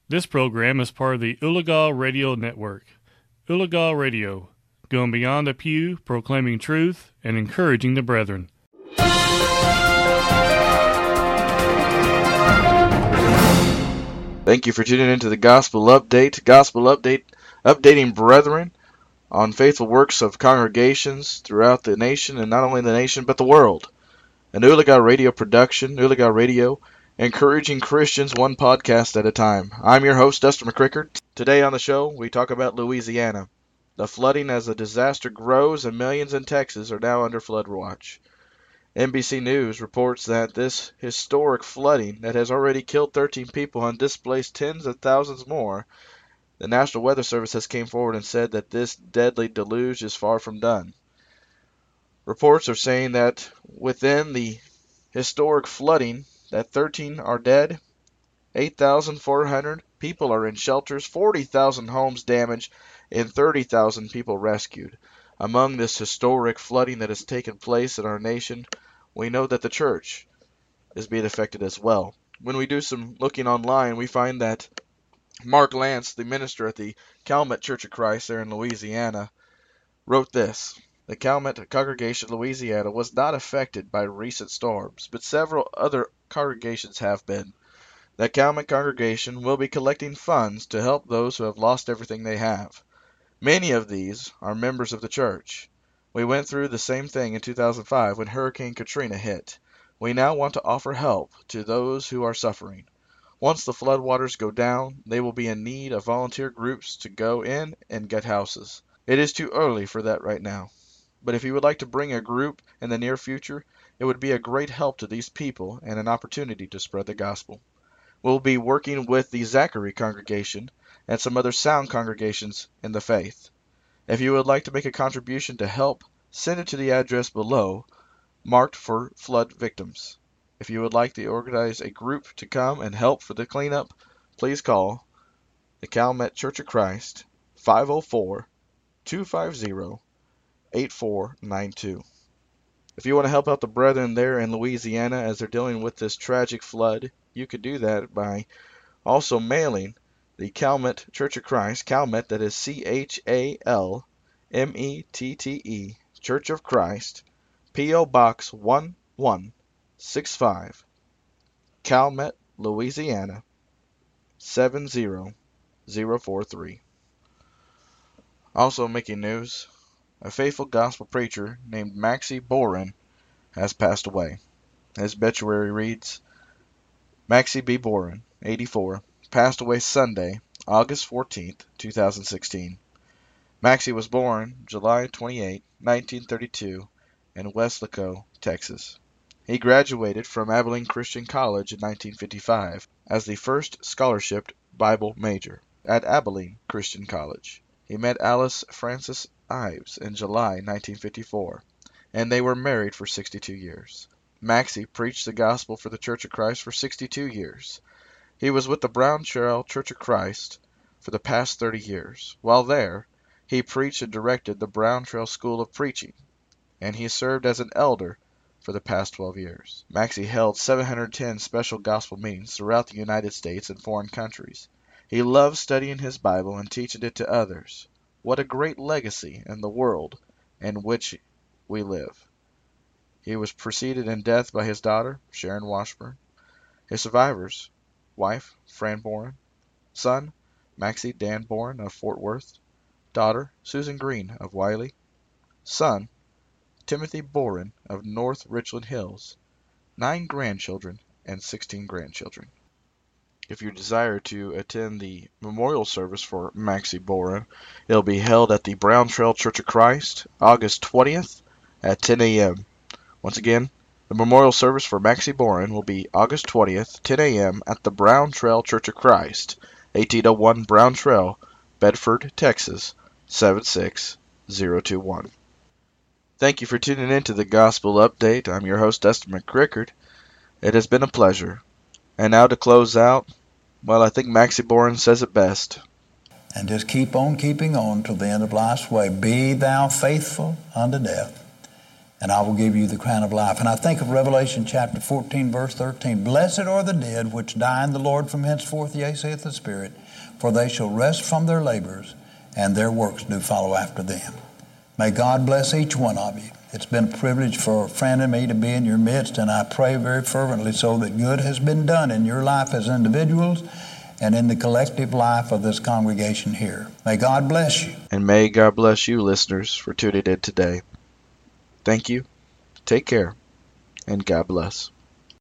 This program is part of the Ulagal Radio Network. Ulagal Radio, going beyond the pew, proclaiming truth and encouraging the brethren. Thank you for tuning into the Gospel Update. Gospel Update, updating brethren on faithful works of congregations throughout the nation, and not only the nation, but the world. An Ulagal Radio production, Ulagal Radio, encouraging Christians one podcast at a time. I'm your host, Dustin McCrickard. Today on the show, we talk about Louisiana. The flooding as the disaster grows and millions in Texas are now under flood watch. NBC News reports that this historic flooding that has already killed 13 people and displaced tens of thousands more, the National Weather Service has came forward and said that this deadly deluge is far from done. Reports are saying that within the historic flooding, that 13 are dead, 8,400 people are in shelters, 40,000 homes damaged, and 30,000 people rescued. Among this historic flooding that has taken place in our nation, we know that the church is being affected as well. When we do some looking online, we find that Mark Lance, the minister at the Calumet Church of Christ there in Louisiana, wrote this. The Calumet Congregation, Louisiana, was not affected by recent storms, but several other congregations have been. The Calumet Congregation will be collecting funds to help those who have lost everything they have. Many of these are members of the church. We went through the same thing in 2005 when Hurricane Katrina hit. We now want to offer help to those who are suffering. Once the floodwaters go down, they will be in need of volunteer groups to go in and get houses. It is too early for that right now. But if you would like to bring a group in the near future, it would be a great help to these people and an opportunity to spread the gospel. We'll be working with the Zachary congregation and some other sound congregations in the faith. If you would like to make a contribution to help, send it to the address below, marked for flood victims. If you would like to organize a group to come and help for the cleanup, please call the Calumet Church of Christ, 504-250-8492. If you want to help out the brethren there in Louisiana as they're dealing with this tragic flood, you could do that by also mailing the Calumet Church of Christ, Calumet, that is CHALMETTE, Church of Christ, P.O. Box 1165, Calumet, Louisiana, 70043. Also making news, a faithful gospel preacher named Maxie Boren has passed away. His obituary reads, Maxie B. Boren, 84, passed away Sunday, August 14, 2016. Maxie was born July 28, 1932, in Weslaco, Texas. He graduated from Abilene Christian College in 1955 as the first scholarship Bible major at Abilene Christian College. He met Alice Frances Ives in July 1954, and they were married for 62 years. Maxie preached the gospel for the Church of Christ for 62 years. He was with the Brown Trail Church of Christ for the past 30 years. While there, he preached and directed the Brown Trail School of Preaching, and he served as an elder for the past 12 years. Maxie held 710 special gospel meetings throughout the United States and foreign countries. He loved studying his Bible and teaching it to others. What a great legacy in the world in which we live. He was preceded in death by his daughter, Sharon Washburn, his survivors, wife, Fran Boren, son, Maxie Dan Boren of Fort Worth, daughter, Susan Green of Wiley, son, Timothy Boren of North Richland Hills, 9 grandchildren and 16 grandchildren. If you desire to attend the memorial service for Maxie Boren, it'll be held at the Brown Trail Church of Christ, August 20th at 10 a.m. Once again, the memorial service for Maxie Boren will be August 20th, 10 a.m. at the Brown Trail Church of Christ, 1801 Brown Trail, Bedford, Texas, 76021. Thank you for tuning in to the Gospel Update. I'm your host, Dustin McCrickard. It has been a pleasure. And now to close out, well, I think Maxie Boren says it best. And just keep on keeping on till the end of life's way. Be thou faithful unto death, and I will give you the crown of life. And I think of Revelation chapter 14, verse 13. Blessed are the dead which die in the Lord from henceforth, yea, saith the Spirit, for they shall rest from their labors, and their works do follow after them. May God bless each one of you. It's been a privilege for a friend and me to be in your midst, and I pray very fervently so that good has been done in your life as individuals and in the collective life of this congregation here. May God bless you. And may God bless you, listeners, for tuning in today. Thank you, take care, and God bless.